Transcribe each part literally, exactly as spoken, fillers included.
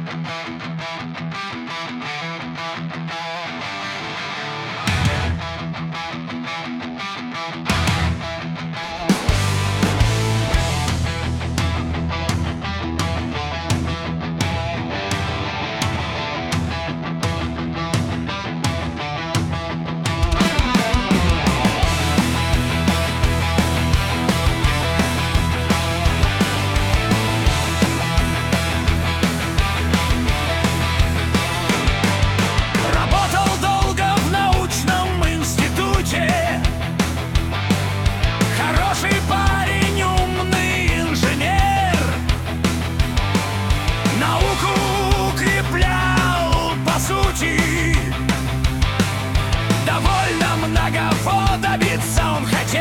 Довольно многого добиться он хотел,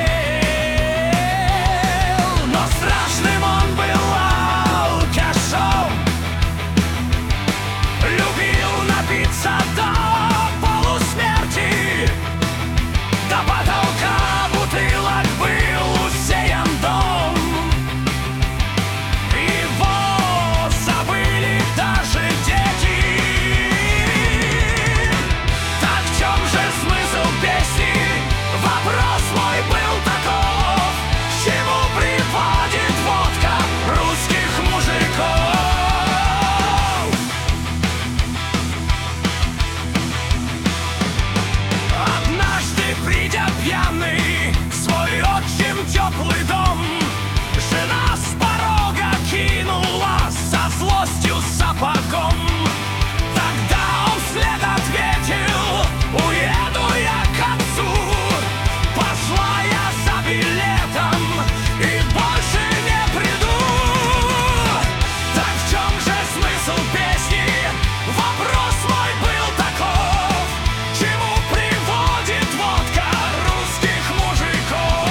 но страшным он был алкашом. Любил напиться до полусмерти, до потолка бутылок был усеян дом. Его забыли даже дети. Так в чем же смысл песни? Вопрос мой был таков: к чему приводит водка русских мужиков? Однажды, придя пьяный в свой отчим теплый дом, жена с порога кинула со злостью сапогом. Тогда он вслед ответил: уеду я к отцу, пошла я за билетом и больше не приду. Так в чем же смысл песни? Вопрос мой был таков: к чему приводит водка русских мужиков?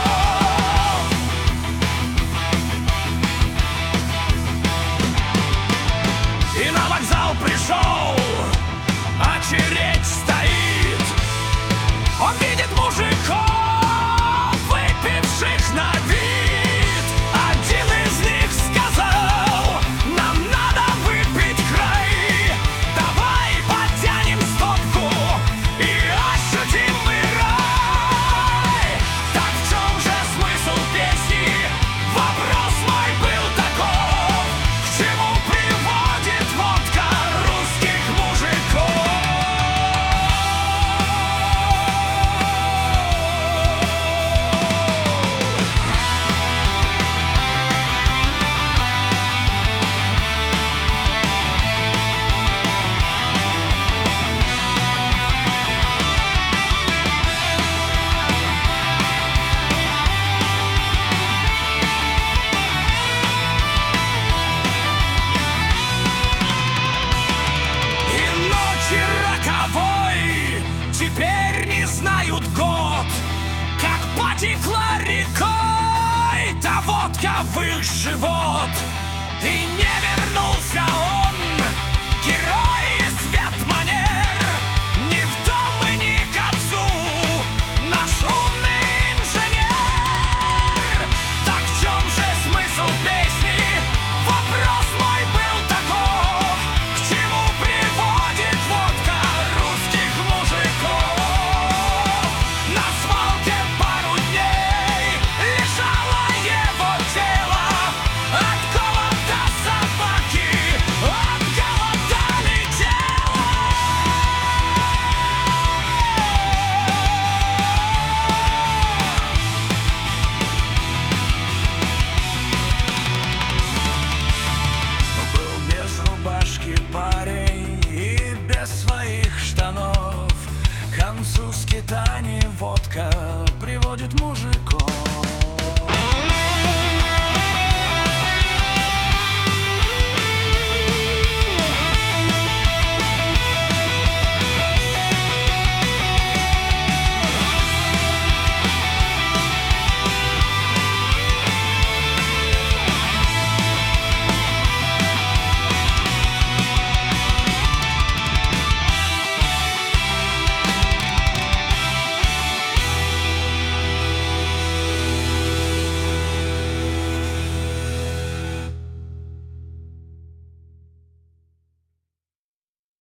И на вокзал пришел, очередь стоит. Он видит мужиков, выпивших на вид. Один из них сказал: нам надо выпить край. Давай потянем стопку и ощутим мы рай. Так в чем же смысл песни? Вопрос мой был таков: к чему приводит водка русских мужиков? И ночи роковой теперь не знают год, как потекла рекой та водка в их живот. И не